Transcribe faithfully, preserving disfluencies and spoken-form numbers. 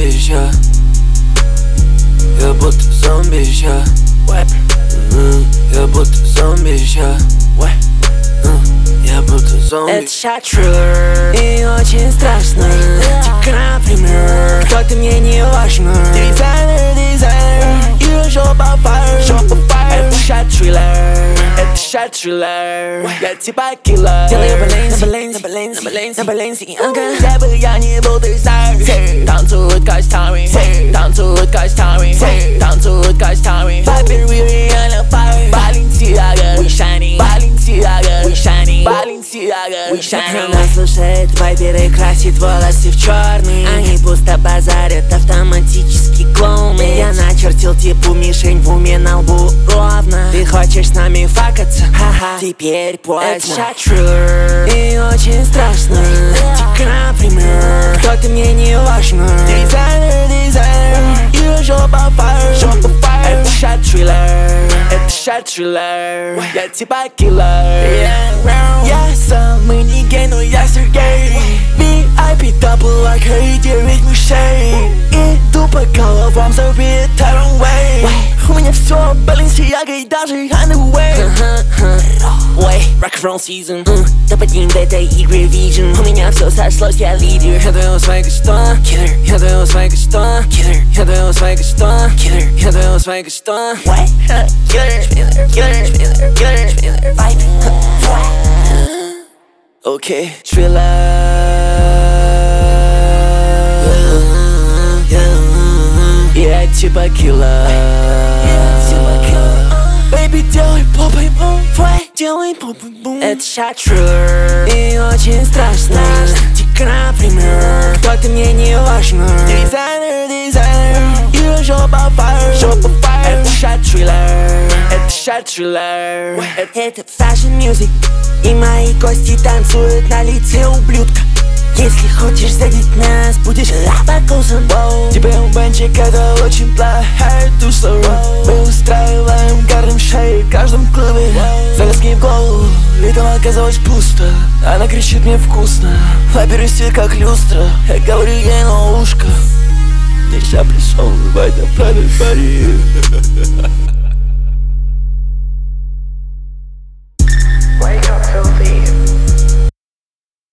еще. Я будто зомби еще. Я будто зомби еще. Я будто зомби. Это шаг триллер, и очень страшно. Тихо, например, кто-то мне не важно. Дизайнер, дизайнер, и жопа фаер, жопа фаер. Это шаг триллер, это шаг триллер. Я типа киллер. Делаю баланс, баланс, баланс, баланс, баланс, где бы я не был, ты знаешь. Танцует костями, танцует костями, танцует костями. Папер, we реально fire. Balenciaga, we shining. Balenciaga, we shining. Balenciaga, we shining. Она слушает вайберы, красит волосы в черный. Они пусто базарят, автоматически клоуны. Я начертил типу мишень в уме на лбу ровно. Ты хочешь с нами факаться? Ха-ха, теперь поздно. Это шаг триллер, и очень страшно. Тихо, например, кто-то мне не важно. Дизайнер, дизайнер, и жопа фаер, жопа фаер. Это шаг триллер, это шаг триллер. Я типа киллер. Я самый не гей, но я Сергей. ви ай пи double like hey, девять мышей. Иду по головам, забит Tyrone Way. У меня все Balenciaga и даже Underway. Ой, rock-and-roll season, допадим до этой игры Vision. У меня все сошлось, я лидер. Я даю свайга что? Киллер. Я даю свайга что? Киллер. Я даю свайга что? Киллер. Я даю свайга что? Киллер, киллер, киллер, киллер, киллер, вайп. Окей, триллер. Я типа киллер. Baby, делай попой бум, делай попой бум. Это шаг триллер, и очень страшно. Тихо, например, кто-то мне не важно. Дизайнер, дизайнер, и жопа фаер, жопа фаер. Это шаг триллер, это шаг триллер. Это fashion music, и мои кости танцуют на лице ублюдка. Если хочешь задеть нас, будешь лапокусом. Тебе у бенчик это очень плохая туса. Мы устраиваем гардем шеи в каждом клубе. Завязки в голову, и там оказалось пусто. Она кричит мне вкусно, вайберы все как люстра. Я говорю ей на ушко: нельзя присовывать на правой паре.